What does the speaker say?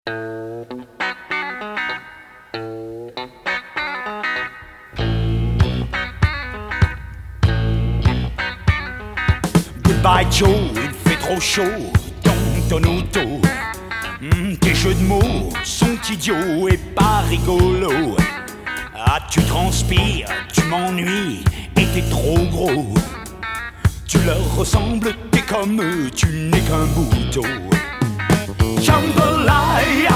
Goodbye Joe, il fait trop chaud dans ton auto. Tes jeux de mots sont idiots et pas rigolos. Ah, tu transpires, tu m'ennuies et t'es trop gros. Tu leur ressembles, t'es comme eux, tu n'es qu'un bouton. Jambalaya,